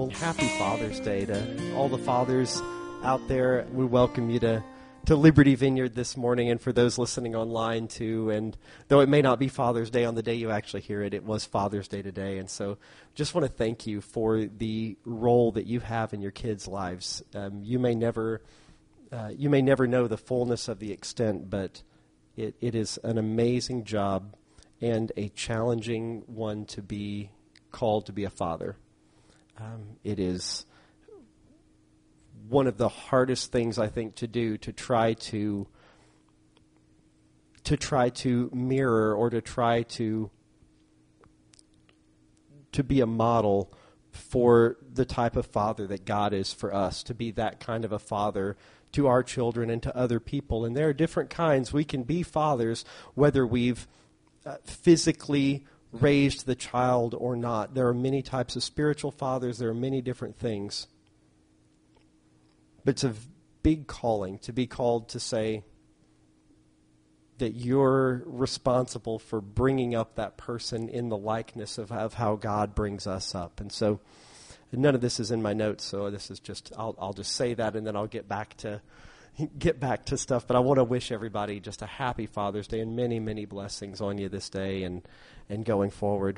Well, happy Father's Day to all the fathers out there. We welcome you to Liberty Vineyard this morning, and for those listening online too. And though it may not be Father's Day on the day you actually hear it, it was Father's Day today. And so just want to thank you for the role that you have in your kids' lives. You may never know the fullness of the extent, but it is an amazing job and a challenging one to be called to be a father. It is one of the hardest things, I think, to do, to try to mirror or to try to be a model for the type of father that God is for us, to be that kind of a father to our children and to other people. And there are different kinds. We can be fathers whether we've physically raised the child or not. There are many types of spiritual fathers. There are many different things. But it's a big calling to be called to say that you're responsible for bringing up that person in the likeness of how God brings us up. And so none of this is in my notes, so this is just, I'll just say that and then I'll get back to stuff. But I want to wish everybody just a happy Father's Day and many, many blessings on you this day and going forward.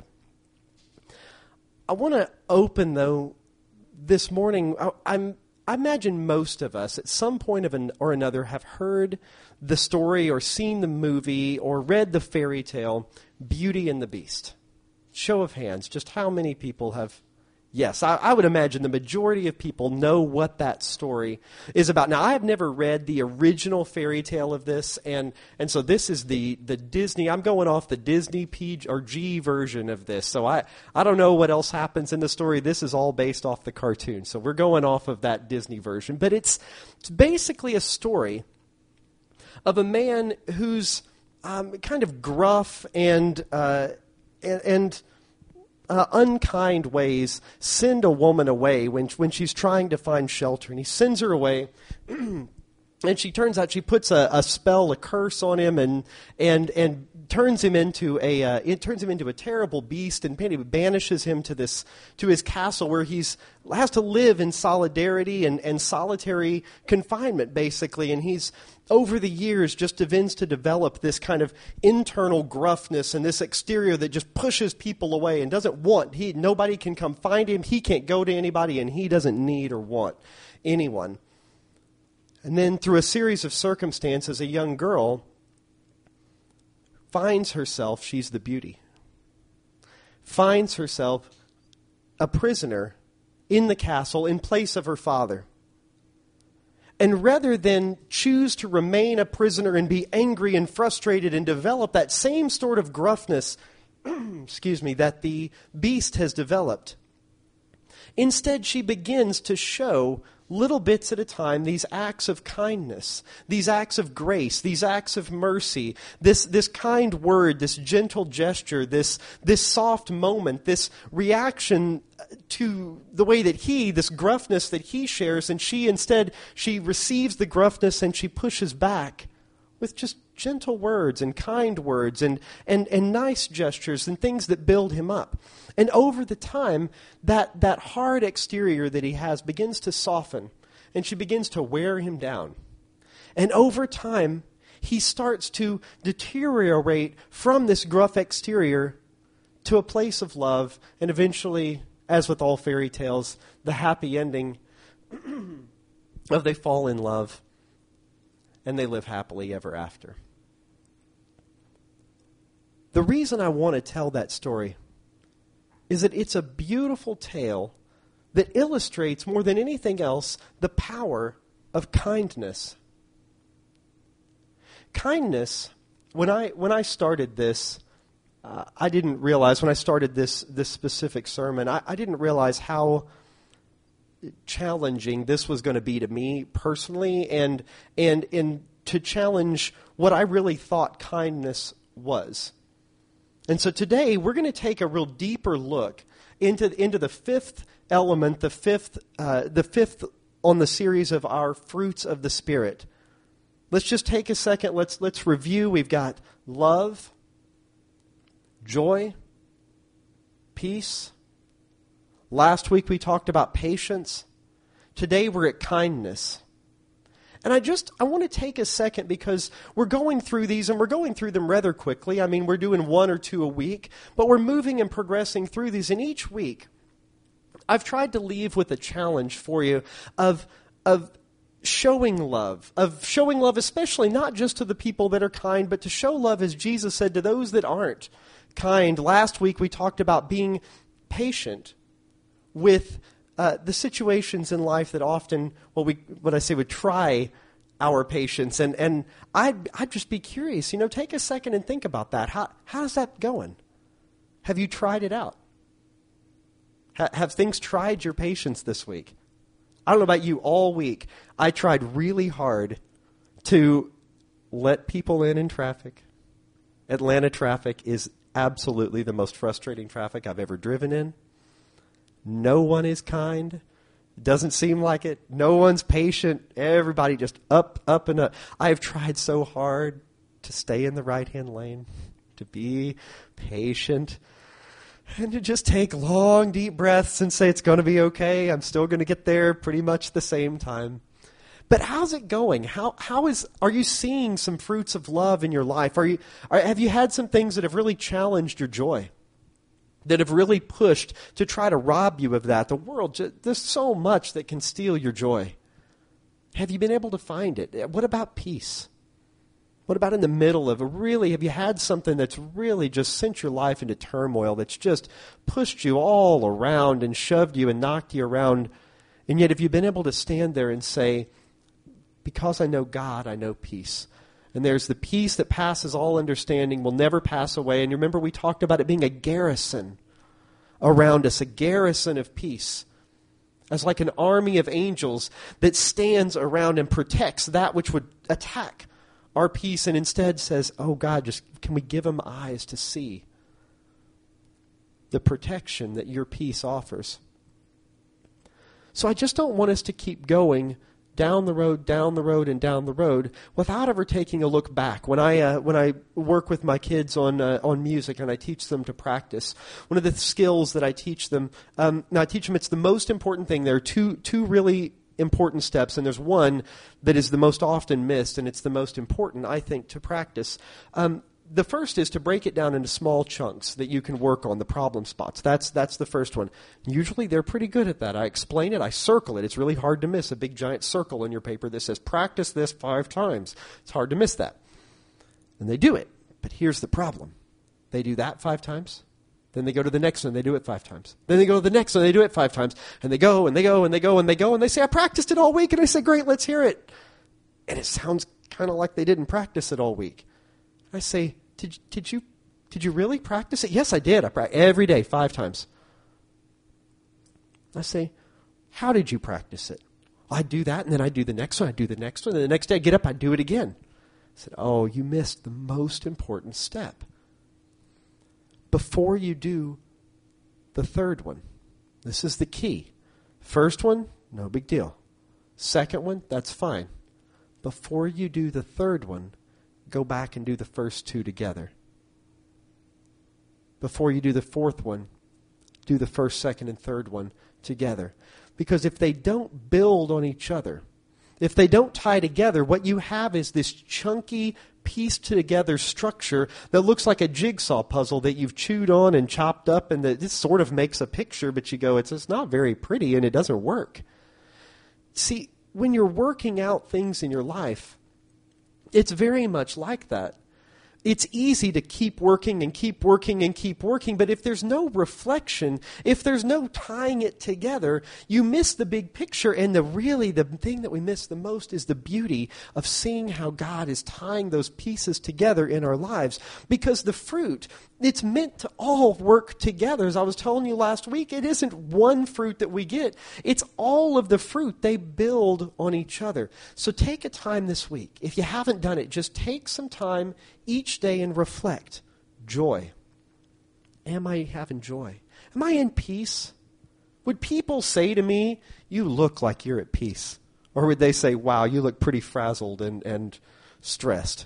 I want to open, though, this morning. I imagine most of us at some point or another have heard the story or seen the movie or read the fairy tale Beauty and the Beast. Show of hands, just how many people have? Yes, I would imagine the majority of people know what that story is about. Now, I have never read the original fairy tale of this, and so this is the Disney. I'm going off the Disney PG version of this, so I don't know what else happens in the story. This is all based off the cartoon, so we're going off of that Disney version. But it's basically a story of a man who's kind of gruff and unkind ways send a woman away when she's trying to find shelter. And he sends her away, and she turns out she puts a spell, a curse on him, and turns him into a terrible beast, and banishes him to his castle where has to live in solidarity and solitary confinement, basically. And he's over the years just begins to develop this kind of internal gruffness and this exterior that just pushes people away and doesn't want. Nobody can come find him. He can't go to anybody, and he doesn't need or want anyone. And then through a series of circumstances, a young girl finds herself, she's the beauty, finds herself a prisoner in the castle in place of her father. And rather than choose to remain a prisoner and be angry and frustrated and develop that same sort of gruffness, that the beast has developed, instead she begins to show little bits at a time these acts of kindness, these acts of grace, these acts of mercy, this kind word, this gentle gesture, this soft moment, this reaction to the way that this gruffness that he shares, and she receives the gruffness and she pushes back with just gentle words and kind words and nice gestures and things that build him up. And over the time, that hard exterior that he has begins to soften, and she begins to wear him down. And over time, he starts to deteriorate from this gruff exterior to a place of love, and eventually, as with all fairy tales, the happy ending of they fall in love and they live happily ever after. The reason I want to tell that story is that it's a beautiful tale that illustrates more than anything else the power of kindness. Kindness, when I started this, I didn't realize, when I started this specific sermon, I didn't realize how challenging this was going to be to me personally, and to challenge what I really thought kindness was. And so today we're going to take a real deeper look into the fifth element, the fifth on the series of our fruits of the Spirit. Let's just take a second. Let's review. We've got love, joy, peace, Last week we talked about patience. Today we're at kindness. And I want to take a second because we're going through these and we're going through them rather quickly. I mean, we're doing 1 or 2 a week, but we're moving and progressing through these. And each week, I've tried to leave with a challenge for you of showing love, especially not just to the people that are kind, but to show love, as Jesus said, to those that aren't kind. Last week we talked about being patient with the situations in life that often, would try our patience. And I'd just be curious, take a second and think about that. How's that going? Have you tried it out? Have things tried your patience this week? I don't know about you, all week, I tried really hard to let people in traffic. Atlanta traffic is absolutely the most frustrating traffic I've ever driven in. No one is kind. Doesn't seem like it. No one's patient. Everybody just up, and up. I have tried so hard to stay in the right-hand lane, to be patient, and to just take long, deep breaths and say it's going to be okay. I'm still going to get there pretty much the same time. But how's it going? Are you seeing some fruits of love in your life? Have you had some things that have really challenged your joy? That have really pushed to try to rob you of that? The world, there's so much that can steal your joy. Have you been able to find it? What about peace? What about in the middle of have you had something that's really just sent your life into turmoil, that's just pushed you all around and shoved you and knocked you around? And yet have you been able to stand there and say, because I know God, I know peace. And there's the peace that passes all understanding, will never pass away. And you remember we talked about it being a garrison around us, a garrison of peace. As like an army of angels that stands around and protects that which would attack our peace, and instead says, oh God, just can we give them eyes to see the protection that your peace offers? So I just don't want us to keep going down the road without ever taking a look back. When I work with my kids on music and I teach them to practice, one of the skills that I teach them, it's the most important thing. There are two really important steps, and there's one that is the most often missed, and it's the most important, I think, to practice. The first is to break it down into small chunks that you can work on, the problem spots. That's the first one. Usually they're pretty good at that. I explain it, I circle it. It's really hard to miss a big giant circle in your paper that says, practice this 5 times. It's hard to miss that. And they do it. But here's the problem. They do that 5 times. Then they go to the next one, they do it 5 times. Then they go to the next one, they do it 5 times. And they go, and they go, and they go, and they go, and they say, I practiced it all week. And I say, great, let's hear it. And it sounds kind of like they didn't practice it all week. I say, did you really practice it? Yes, I did. I practice every day, 5 times. I say, how did you practice it? I do that, and then I do the next one, I do the next one, and the next day I get up, I do it again. I said, oh, you missed the most important step. Before you do the third one, this is the key. First one, no big deal. Second one, that's fine. Before you do the third one, go back and do the first 2 together. Before you do the fourth one, do the first, second, and third one together. Because if they don't build on each other, if they don't tie together, what you have is this chunky, pieced together structure that looks like a jigsaw puzzle that you've chewed on and chopped up, and that this sort of makes a picture, but you go, it's not very pretty and it doesn't work. See, when you're working out things in your life, it's very much like that. It's easy to keep working and keep working and keep working, but if there's no reflection, if there's no tying it together, you miss the big picture, and the thing that we miss the most is the beauty of seeing how God is tying those pieces together in our lives. Because the fruit, it's meant to all work together. As I was telling you last week, it isn't one fruit that we get. It's all of the fruit. They build on each other. So take a time this week. If you haven't done it, just take some time each day and reflect. Joy. Am I having joy? Am I in peace? Would people say to me, you look like you're at peace? Or would they say, wow, you look pretty frazzled and stressed?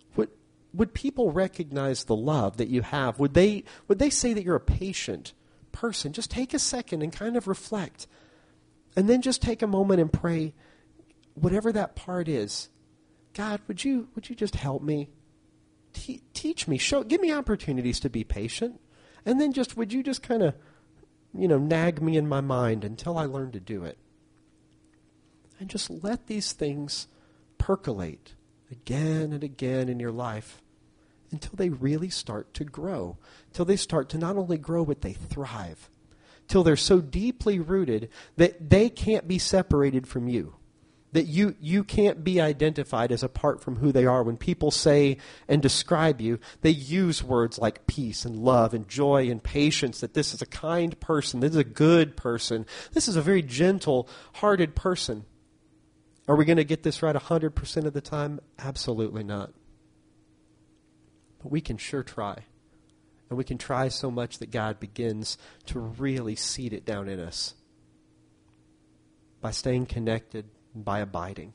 Would people recognize the love that you have? Would they say that you're a patient person, just take a second and kind of reflect. And then just take a moment and pray, whatever that part is. God, would you just help me? Teach me, give me opportunities to be patient. And then would you just kind of, nag me in my mind until I learn to do it? And just let these things percolate again and again in your life until they really start to grow. Till they start to not only grow, but they thrive. Till they're so deeply rooted that they can't be separated from you. That you can't be identified as apart from who they are. When people say and describe you, they use words like peace and love and joy and patience, that this is a kind person, this is a good person, this is a very gentle-hearted person. Are we going to get this right 100% of the time? Absolutely not. But we can sure try. And we can try so much that God begins to really seed it down in us by staying connected, by abiding.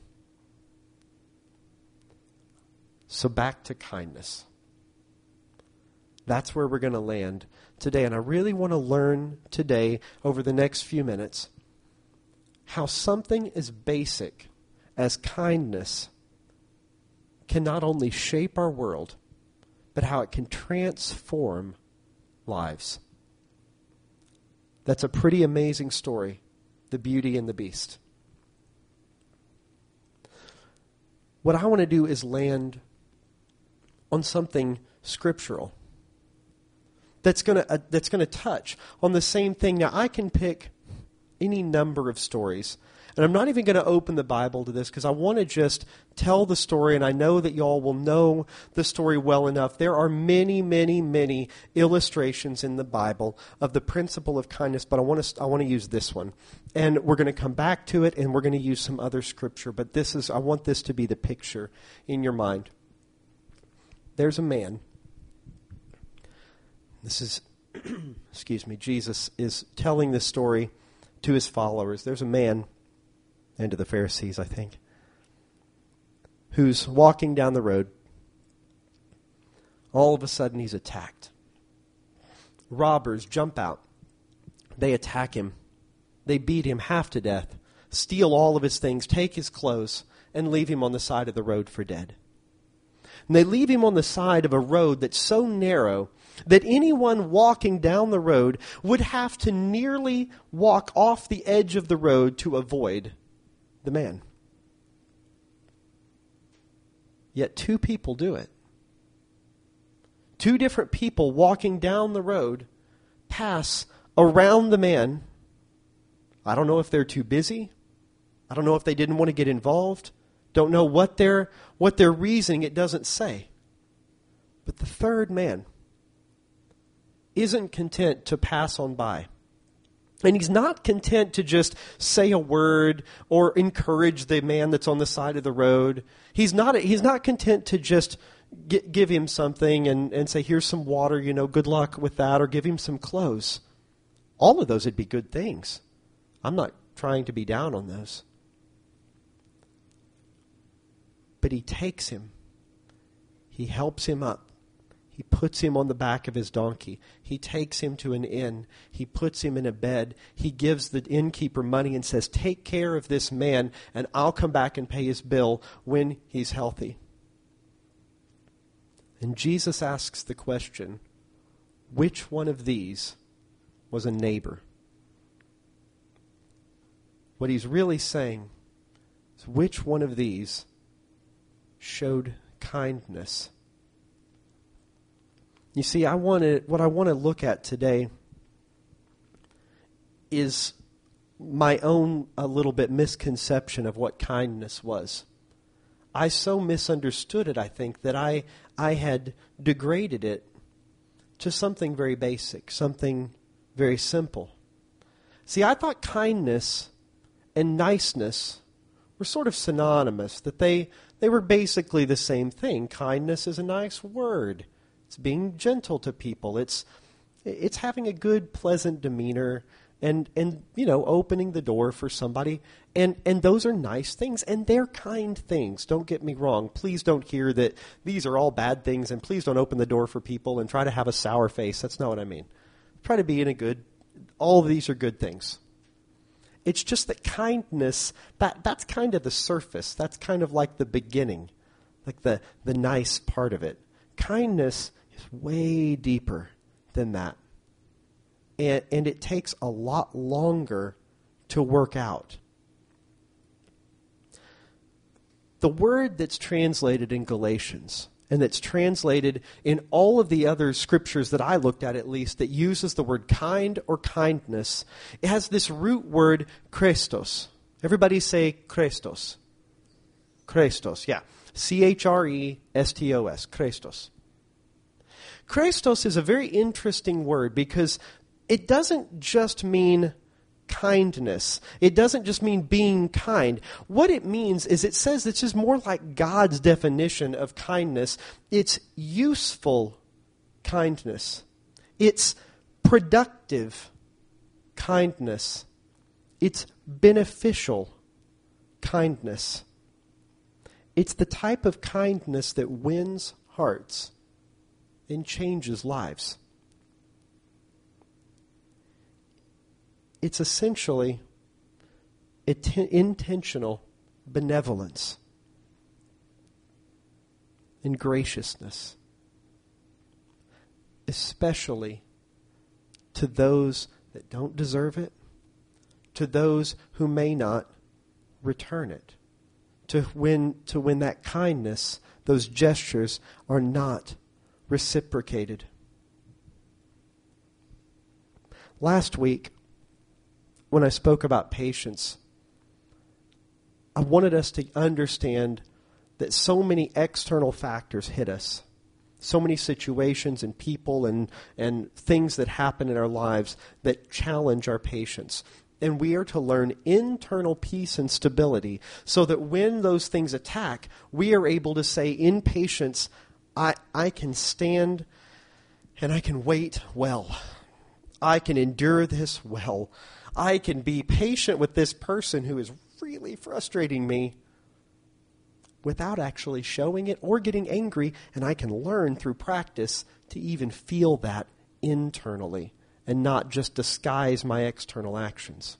So back to kindness. That's where we're going to land today. And I really want to learn today, over the next few minutes, how something as basic as kindness can not only shape our world, but how it can transform lives. That's a pretty amazing story, the Beauty and the Beast. What I want to do is land on something scriptural that's going to touch on the same thing. Now, I can pick any number of stories, and I'm not even going to open the Bible to this because I want to just tell the story, and I know that y'all will know the story well enough. There are many, many, many illustrations in the Bible of the principle of kindness, but I want to use this one. And we're going to come back to it, and we're going to use some other scripture, but I want this to be the picture in your mind. There's a man. This is, Jesus is telling this story to his followers. There's a man, and to the Pharisees, I think, who's walking down the road. All of a sudden, he's attacked. Robbers jump out. They attack him. They beat him half to death, steal all of his things, take his clothes, and leave him on the side of the road for dead. And they leave him on the side of a road that's so narrow that anyone walking down the road would have to nearly walk off the edge of the road to avoid the man. Yet two people do it. Two different people walking down the road pass around the man. I don't know if they're too busy. I don't know if they didn't want to get involved. Don't know what their reasoning, it doesn't say. But the third man isn't content to pass on by. And he's not content to just say a word or encourage the man that's on the side of the road. He's not content to just give him something and say, here's some water, good luck with that, or give him some clothes. All of those would be good things. I'm not trying to be down on those. But he takes him. He helps him up. He puts him on the back of his donkey. He takes him to an inn. He puts him in a bed. He gives the innkeeper money and says, take care of this man, and I'll come back and pay his bill when he's healthy. And Jesus asks the question, which one of these was a neighbor? What he's really saying is, which one of these showed kindness? You see, what I want to look at today is my own a little bit misconception of what kindness was. I so misunderstood it, I think, that I had degraded it to something very basic, something very simple. See, I thought kindness and niceness were sort of synonymous, that they were basically the same thing. Kindness is a nice word. It's being gentle to people. It's having a good, pleasant demeanor and opening the door for somebody. And those are nice things, and they're kind things. Don't get me wrong. Please don't hear that these are all bad things, and please don't open the door for people and try to have a sour face. That's not what I mean. Try to be in a good all of these are good things. It's just that kindness, that's kind of the surface. That's kind of like the beginning, like the nice part of it. Kindness is way deeper than that. And it takes a lot longer to work out. The word that's translated in Galatians, and that's translated in all of the other scriptures that I looked at least, that uses the word kind or kindness, it has this root word, Christos. Everybody say Christos. Christos, yeah. Chrestos, Christos. Christos is a very interesting word because it doesn't just mean kindness. It doesn't just mean being kind. What it means is it says this is more like God's definition of kindness. It's useful kindness. It's productive kindness. It's beneficial kindness. It's the type of kindness that wins hearts and changes lives. It's essentially intentional benevolence and graciousness, especially to those that don't deserve it, to those who may not return it, to when that kindness, those gestures are not reciprocated. Last week, when I spoke about patience, I wanted us to understand that so many external factors hit us. So many situations and people and things that happen in our lives that challenge our patience. And we are to learn internal peace and stability so that when those things attack, we are able to say in patience, I can stand and I can wait well. I can endure this well. I can be patient with this person who is really frustrating me without actually showing it or getting angry, and I can learn through practice to even feel that internally and not just disguise my external actions.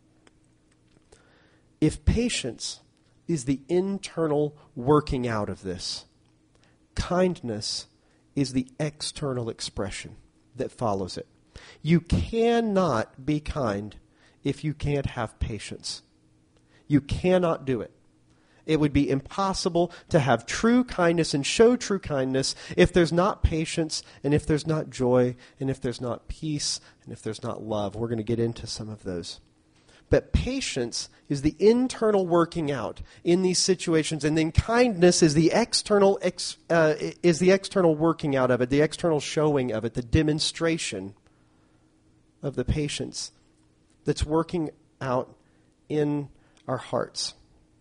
If patience is the internal working out of this, kindness is the external expression that follows it. You cannot be kind if you can't have patience. You cannot do it. It would be impossible to have true kindness and show true kindness if there's not patience and if there's not joy and if there's not peace and if there's not love. We're going to get into some of those. But patience is the internal working out in these situations, and then kindness is the external working out of it, the external showing of it, the demonstration of the patience that's working out in our hearts.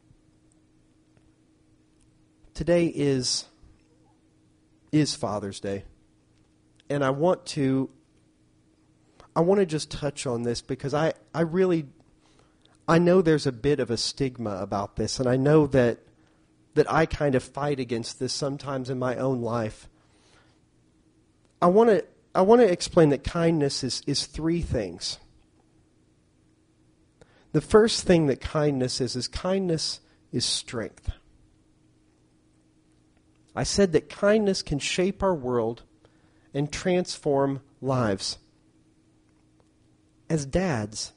Today is Father's Day. And I want to just touch on this because I know there's a bit of a stigma about this, and I know that I kind of fight against this sometimes in my own life. I want to explain that kindness is three things. The first thing that kindness is kindness is strength. I said that kindness can shape our world and transform lives. As dads,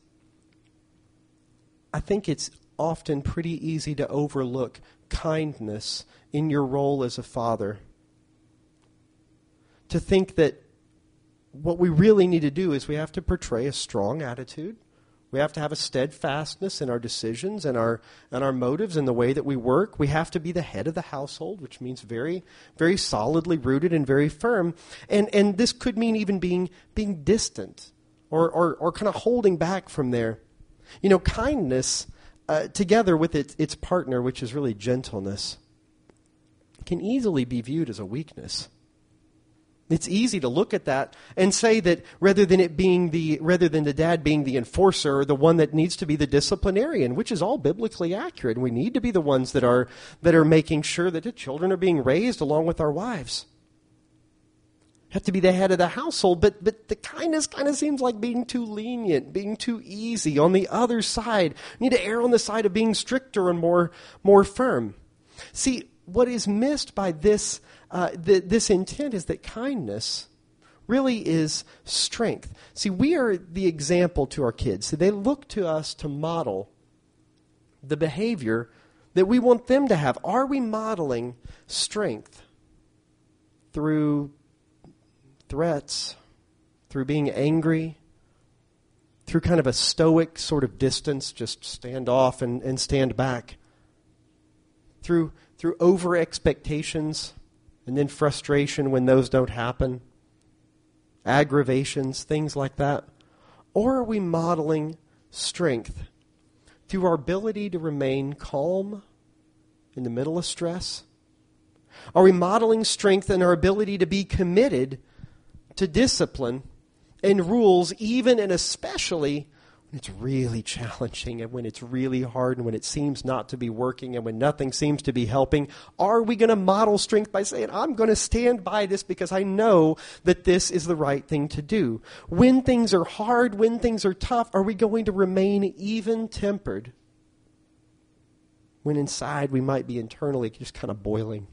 I think it's often pretty easy to overlook kindness in your role as a father. To think that what we really need to do is we have to portray a strong attitude. We have to have a steadfastness in our decisions and our motives and the way that we work. We have to be the head of the household, which means very, very solidly rooted and very firm. And this could mean even being distant or kind of holding back from there. You know, kindness, together with its partner, which is really gentleness, can easily be viewed as a weakness. It's easy to look at that and say that rather than the dad being the enforcer or the one that needs to be the disciplinarian, which is all biblically accurate. We need to be the ones that are making sure that the children are being raised along with our wives. have to be the head of the household, but the kindness kind of seems like being too lenient, being too easy. On the other side, we need to err on the side of being stricter and more firm. See, what is missed by this intent is that kindness really is strength. See, we are the example to our kids. So they look to us to model the behavior that we want them to have. Are we modeling strength through threats, through being angry, through kind of a stoic sort of distance, just stand off and stand back, through over expectations and then frustration when those don't happen, aggravations, things like that? Or are we modeling strength through our ability to remain calm in the middle of stress? Are we modeling strength in our ability to be committed to discipline and rules, even and especially when it's really challenging and when it's really hard and when it seems not to be working and when nothing seems to be helping? Are we going to model strength by saying, I'm going to stand by this because I know that this is the right thing to do? When things are hard, when things are tough, are we going to remain even-tempered when inside we might be internally just kind of boiling?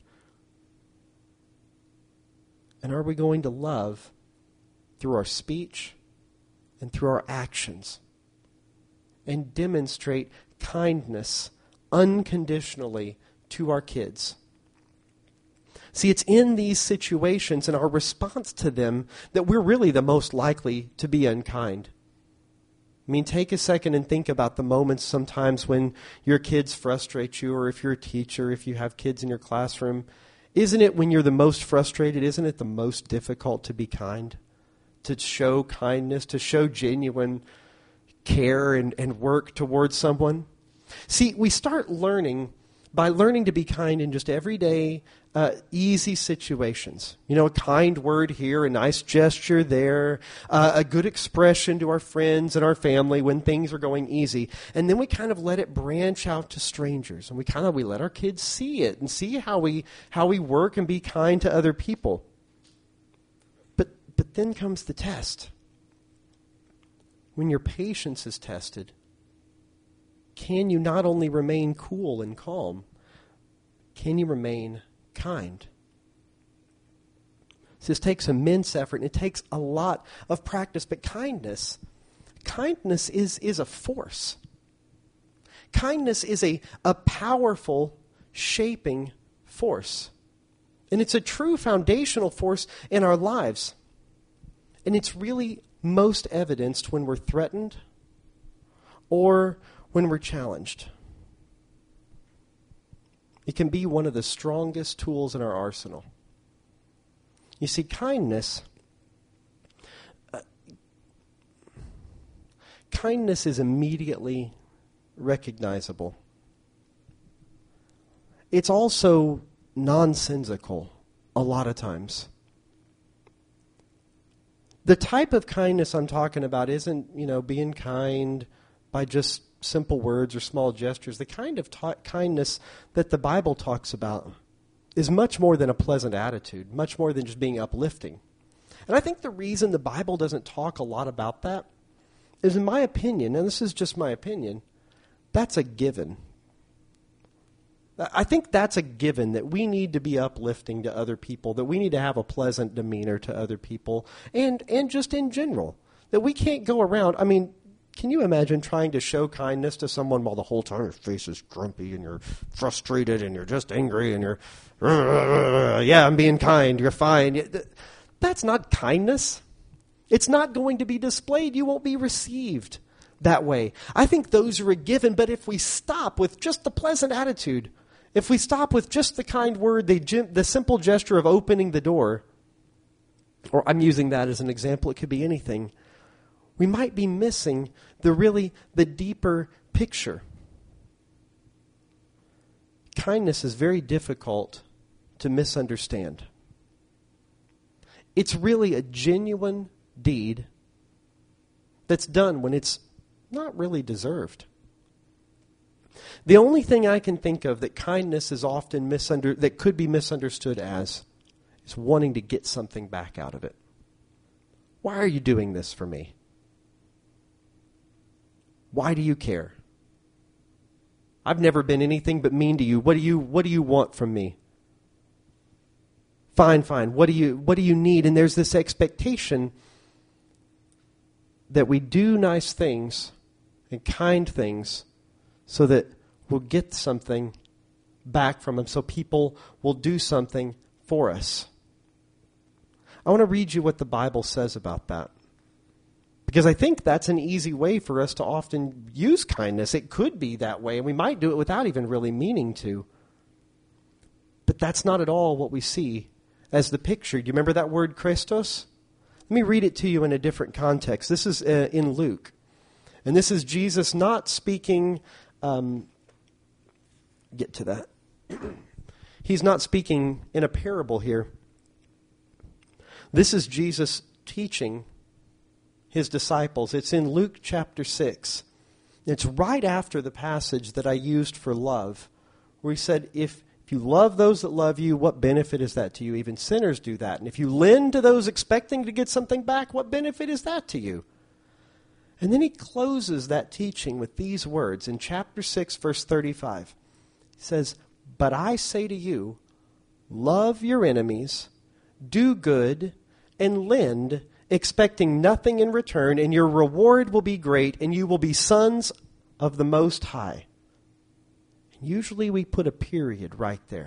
And are we going to love through our speech and through our actions and demonstrate kindness unconditionally to our kids? See, it's in these situations and our response to them that we're really the most likely to be unkind. I mean, take a second and think about the moments sometimes when your kids frustrate you, or if you're a teacher, if you have kids in your classroom. Isn't it when you're the most frustrated, isn't it the most difficult to be kind? To show kindness, to show genuine care and work towards someone? See, we start learning by learning to be kind in just everyday, easy situations. You know, a kind word here, a nice gesture there, a good expression to our friends and our family when things are going easy. And then we kind of let it branch out to strangers. And we let our kids see it and see how we work and be kind to other people. But then comes the test. When your patience is tested, can you not only remain cool and calm, can you remain kind? So this takes immense effort, and it takes a lot of practice. But kindness is a force. Kindness is a powerful shaping force. And it's a true foundational force in our lives. And it's really most evidenced when we're threatened or when we're challenged. It can be one of the strongest tools in our arsenal. You see, kindness is immediately recognizable. It's also nonsensical a lot of times. The type of kindness I'm talking about isn't, being kind by just simple words or small gestures. The kind of kindness that the Bible talks about is much more than a pleasant attitude, much more than just being uplifting. And I think the reason the Bible doesn't talk a lot about that is, in my opinion, and this is just my opinion, that's a given. I think that's a given, that we need to be uplifting to other people, that we need to have a pleasant demeanor to other people, and just in general, that we can't go around. I mean, can you imagine trying to show kindness to someone while the whole time your face is grumpy and you're frustrated and you're just angry and you're, yeah, I'm being kind, you're fine. That's not kindness. It's not going to be displayed. You won't be received that way. I think those are a given, but if we stop with just the pleasant attitude, if we stop with just the kind word, the simple gesture of opening the door, or I'm using that as an example, it could be anything, we might be missing the deeper picture. Kindness is very difficult to misunderstand. It's really a genuine deed that's done when it's not really deserved. The only thing I can think of that kindness is often that could be misunderstood as is wanting to get something back out of it. Why are you doing this for me? Why do you care? I've never been anything but mean to you. What do you want from me? Fine. What do you need? And there's this expectation that we do nice things and kind things so that we'll get something back from them, so people will do something for us. I want to read you what the Bible says about that, because I think that's an easy way for us to often use kindness. It could be that way, and we might do it without even really meaning to. But that's not at all what we see as the picture. Do you remember that word Christos? Let me read it to you in a different context. This is in Luke. And this is Jesus not speaking, get to that. He's not speaking in a parable here. This is Jesus teaching his disciples. It's in Luke chapter 6. It's right after the passage that I used for love, where he said, if you love those that love you, what benefit is that to you? Even sinners do that. And if you lend to those expecting to get something back, what benefit is that to you? And then he closes that teaching with these words in chapter 6, verse 35. He says, but I say to you, love your enemies, do good, and lend, expecting nothing in return, and your reward will be great, and you will be sons of the Most High. Usually we put a period right there.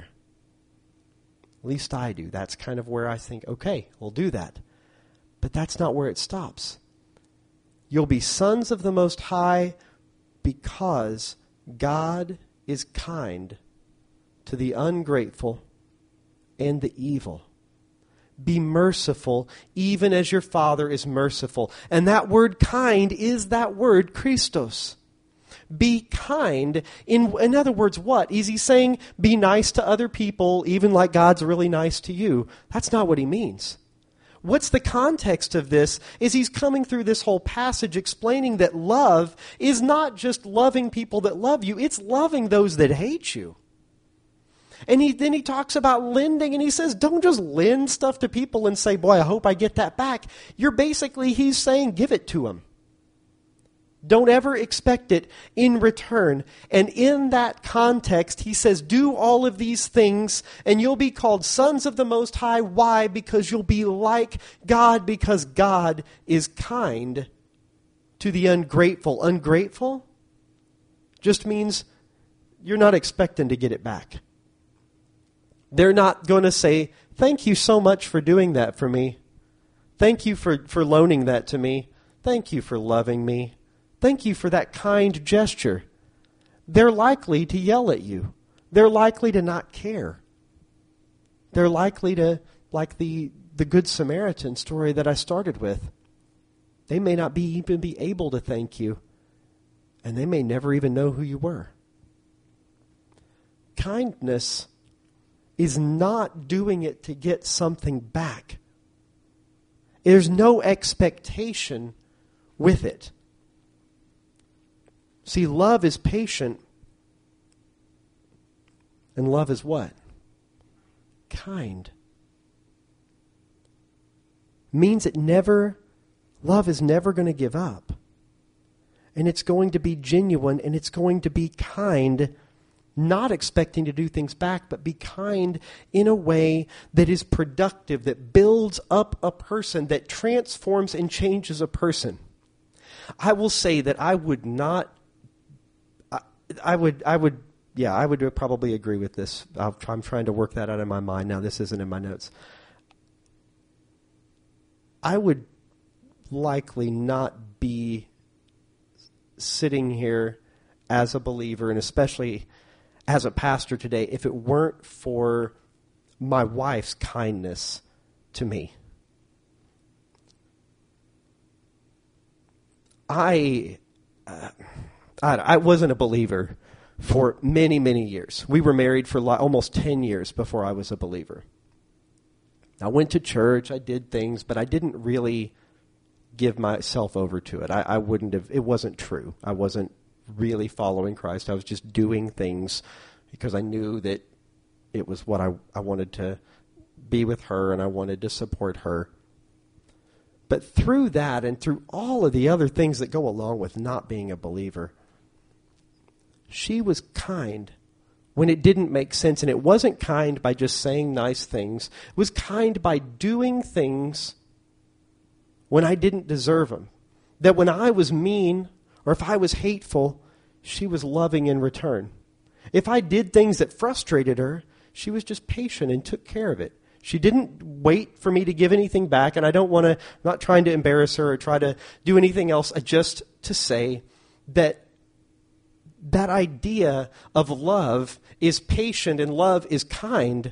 At least I do. That's kind of where I think, okay, we'll do that. But that's not where it stops. You'll be sons of the Most High because God is kind to the ungrateful and the evil. Be merciful, even as your Father is merciful. And that word kind is that word Christos. Be kind. In other words, what? Is he saying be nice to other people, even like God's really nice to you? That's not what he means. What's the context of this? Is he's coming through this whole passage explaining that love is not just loving people that love you, it's loving those that hate you. And then he talks about lending, and he says, don't just lend stuff to people and say, boy, I hope I get that back. He's saying, give it to them. Don't ever expect it in return. And in that context, he says, do all of these things, and you'll be called sons of the Most High. Why? Because you'll be like God, because God is kind to the ungrateful. Ungrateful just means you're not expecting to get it back. They're not going to say, thank you so much for doing that for me. Thank you for loaning that to me. Thank you for loving me. Thank you for that kind gesture. They're likely to yell at you. They're likely to not care. They're likely to, like the Good Samaritan story that I started with, they may not even be able to thank you, and they may never even know who you were. Kindness is not doing it to get something back. There's no expectation with it. See, love is patient. And love is what? Kind. Means love is never going to give up. And it's going to be genuine, and it's going to be kind, not expecting to do things back, but be kind in a way that is productive, that builds up a person, that transforms and changes a person. I will say that I would probably agree with this. I'm trying to work that out in my mind now. This isn't in my notes. I would likely not be sitting here as a believer, and especially as a pastor today, if it weren't for my wife's kindness to me. I wasn't a believer for many, many years. We were married for almost 10 years before I was a believer. I went to church, I did things, but I didn't really give myself over to it. I wouldn't have, it wasn't true. I wasn't really following Christ. I was just doing things because I knew that it was what I wanted to be with her and I wanted to support her. But through that and through all of the other things that go along with not being a believer, she was kind when it didn't make sense. And it wasn't kind by just saying nice things. It was kind by doing things when I didn't deserve them. That when I was mean or if I was hateful, she was loving in return. If I did things that frustrated her, she was just patient and took care of it. She didn't wait for me to give anything back, and I'm not trying to embarrass her or try to do anything else, just to say that that idea of love is patient and love is kind.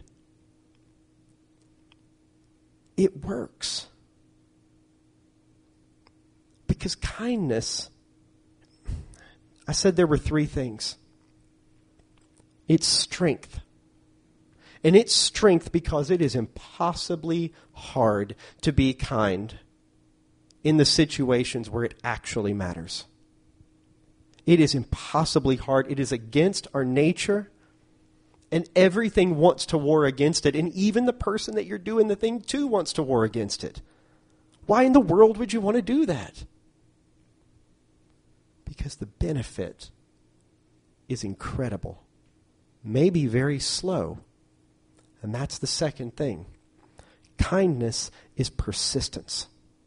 It works. Because kindness, I said there were three things. It's strength. And it's strength because it is impossibly hard to be kind in the situations where it actually matters. It is impossibly hard. It is against our nature, and everything wants to war against it. And even the person that you're doing the thing to wants to war against it. Why in the world would you want to do that? Because the benefit is incredible. Maybe very slow. And that's the second thing. Kindness is persistence.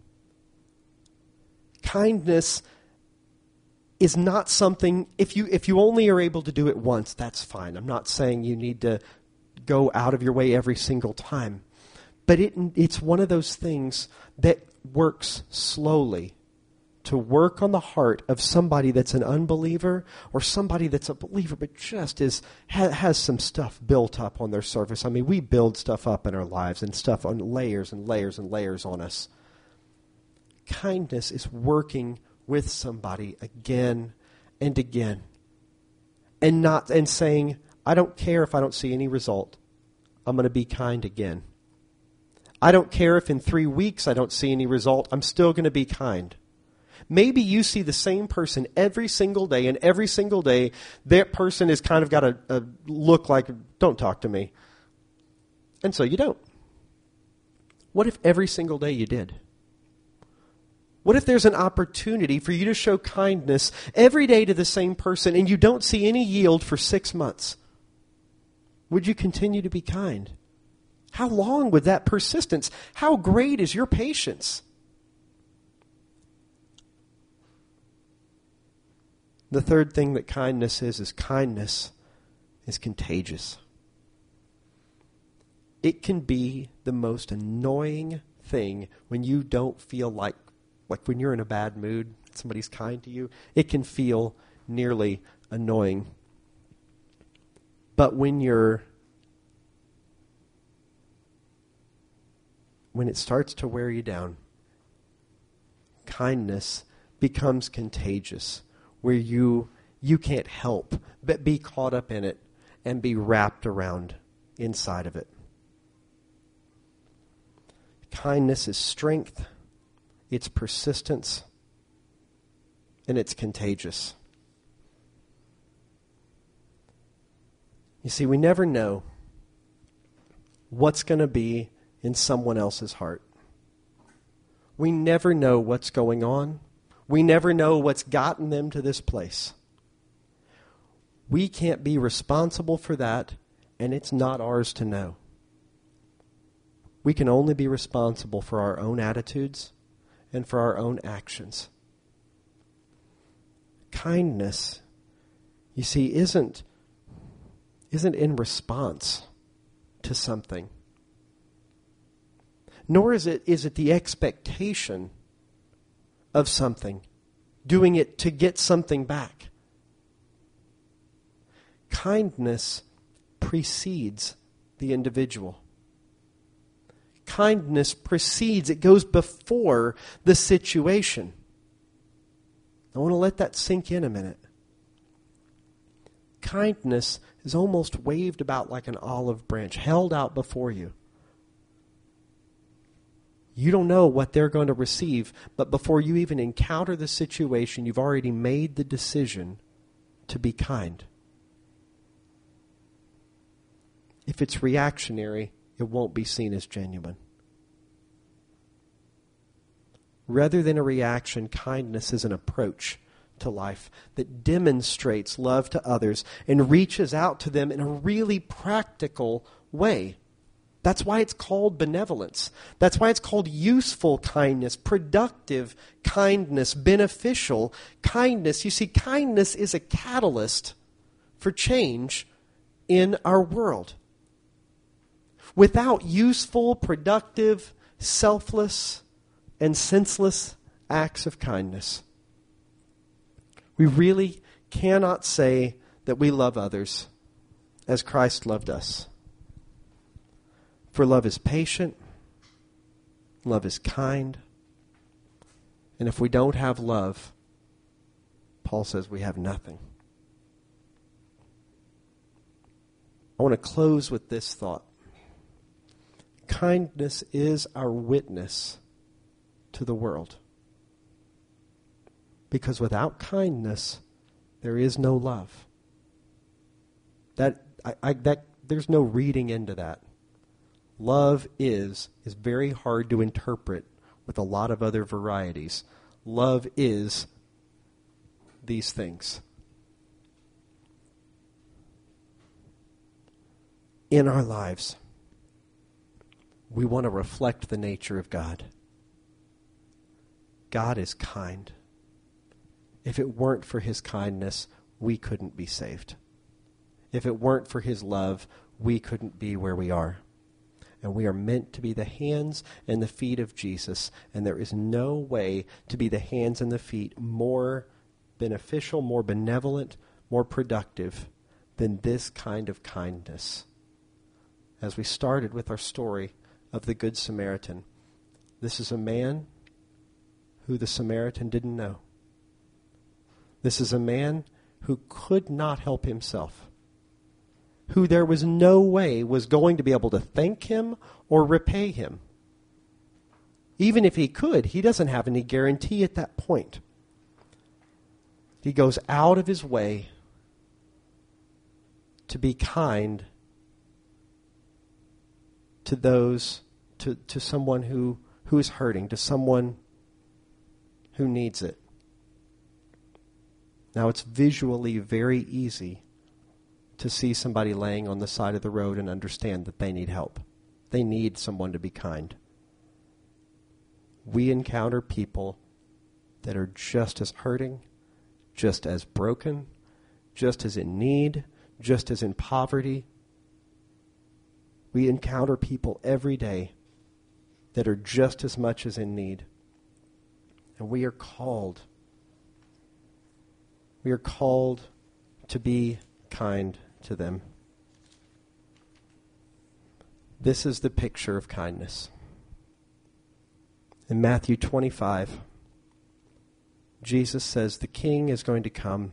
Kindness is not something, if you only are able to do it once, that's fine. I'm not saying you need to go out of your way every single time. But it's one of those things that works slowly to work on the heart of somebody that's an unbeliever or somebody that's a believer but just has some stuff built up on their surface. I mean, we build stuff up in our lives and stuff on layers and layers and layers on us. Kindness is working with somebody again and again and saying, I don't care if I don't see any result. I'm going to be kind again. I don't care if in 3 weeks I don't see any result. I'm still going to be kind. Maybe you see the same person every single day, and every single day that person has kind of got a look like, don't talk to me. And so you don't. What if every single day you did? What if there's an opportunity for you to show kindness every day to the same person and you don't see any yield for 6 months? Would you continue to be kind? How long would that persistence? How great is your patience? The third thing that kindness is kindness is contagious. It can be the most annoying thing when you don't feel like when you're in a bad mood, somebody's kind to you, it can feel nearly annoying. But when it starts to wear you down, kindness becomes contagious, where you can't help but be caught up in it and be wrapped around inside of it. Kindness is strength, it's persistence, and it's contagious. You see, we never know what's going to be in someone else's heart. We never know what's going on. We never know what's gotten them to this place. We can't be responsible for that, and it's not ours to know. We can only be responsible for our own attitudes and for our own actions. Kindness, you see, isn't in response to something. Nor is it the expectation of something, doing it to get something back. Kindness precedes the individual. Kindness precedes, it goes before the situation. I want to let that sink in a minute. Kindness is almost waved about like an olive branch, held out before you. You don't know what they're going to receive, but before you even encounter the situation, you've already made the decision to be kind. If it's reactionary, it won't be seen as genuine. Rather than a reaction, kindness is an approach to life that demonstrates love to others and reaches out to them in a really practical way. That's why it's called benevolence. That's why it's called useful kindness, productive kindness, beneficial kindness. You see, kindness is a catalyst for change in our world. Without useful, productive, selfless, and senseless acts of kindness, we really cannot say that we love others as Christ loved us. For love is patient, love is kind, and if we don't have love, Paul says we have nothing. I want to close with this thought. Kindness is our witness to the world. Because without kindness, there is no love. There's no reading into that. Love is very hard to interpret with a lot of other varieties. Love is these things. In our lives, we want to reflect the nature of God. God is kind. If it weren't for his kindness, we couldn't be saved. If it weren't for his love, we couldn't be where we are. And we are meant to be the hands and the feet of Jesus. And there is no way to be the hands and the feet more beneficial, more benevolent, more productive than this kind of kindness. As we started with our story of the Good Samaritan, this is a man who the Samaritan didn't know. This is a man who could not help himself, who there was no way was going to be able to thank him or repay him. Even if he could, he doesn't have any guarantee at that point. He goes out of his way to be kind to those, to someone who is hurting, to someone who needs it. Now, it's visually very easy to see somebody laying on the side of the road and understand that they need help. They need someone to be kind. We encounter people that are just as hurting, just as broken, just as in need, just as in poverty. We encounter people every day that are just as much as in need. And we are called to be kind to them. This is the picture of kindness. In Matthew 25, Jesus says the king is going to come.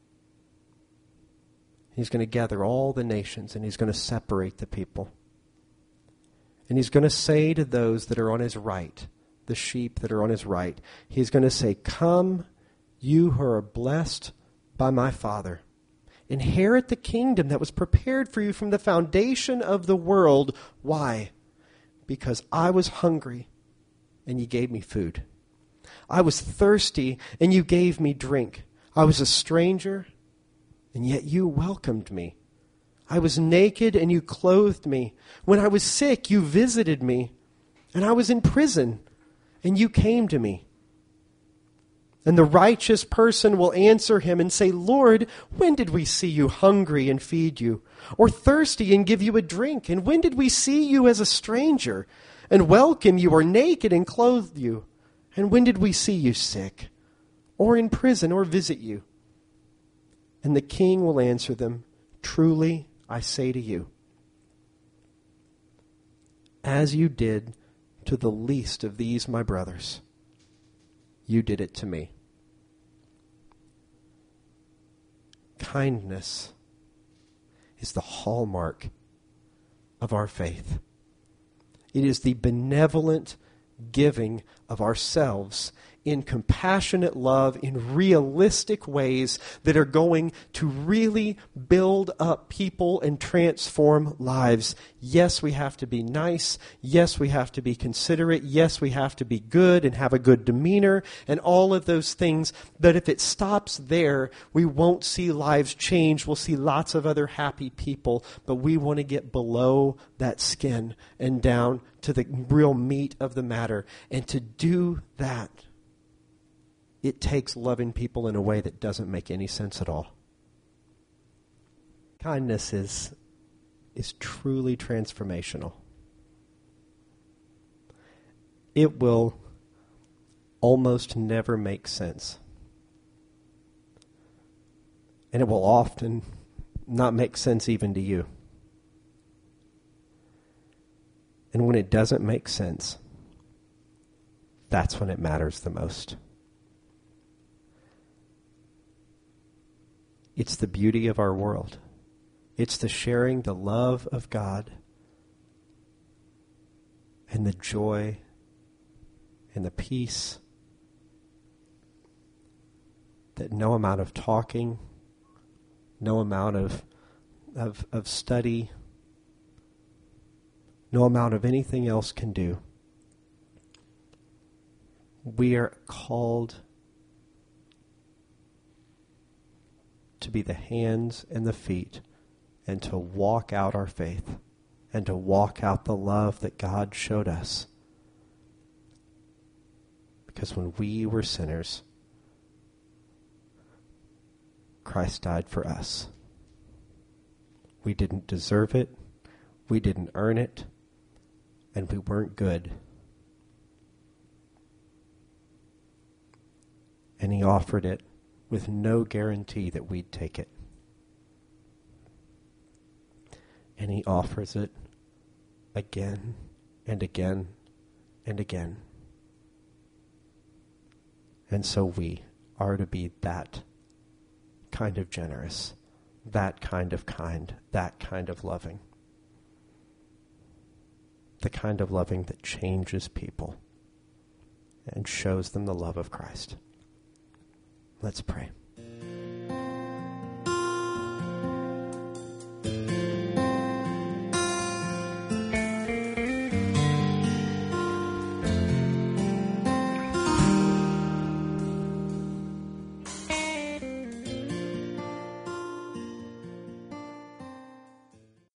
He's going to gather all the nations and he's going to separate the people. And he's going to say to those that are on his right, the sheep that are on his right, he's going to say, "Come, you who are blessed by my Father. Inherit the kingdom that was prepared for you from the foundation of the world." Why? Because I was hungry and you gave me food. I was thirsty and you gave me drink. I was a stranger and yet you welcomed me. I was naked and you clothed me. When I was sick, you visited me. And I was in prison and you came to me. And the righteous person will answer him and say, "Lord, when did we see you hungry and feed you, or thirsty and give you a drink? And when did we see you as a stranger and welcome you, or naked and clothe you? And when did we see you sick, or in prison, or visit you?" And the king will answer them, "Truly, I say to you, as you did to the least of these my brothers, you did it to me." Kindness is the hallmark of our faith. It is the benevolent giving of ourselves in compassionate love, in realistic ways that are going to really build up people and transform lives. Yes, we have to be nice. Yes, we have to be considerate. Yes, we have to be good and have a good demeanor and all of those things. But if it stops there, we won't see lives change. We'll see lots of other happy people. But we want to get below that skin and down to the real meat of the matter. And to do that, it takes loving people in a way that doesn't make any sense at all. Kindness is truly transformational. It will almost never make sense. And it will often not make sense even to you. And when it doesn't make sense, that's when it matters the most. It's the beauty of our world. It's the sharing the love of God and the joy and the peace that no amount of talking, no amount of study, no amount of anything else can do. We are called to be the hands and the feet and to walk out our faith and to walk out the love that God showed us. Because when we were sinners, Christ died for us. We didn't deserve it. We didn't earn it. And we weren't good. And he offered it with no guarantee that we'd take it. And he offers it again and again and again. And so we are to be that kind of generous, that kind of kind, that kind of loving. The kind of loving that changes people and shows them the love of Christ. Let's pray.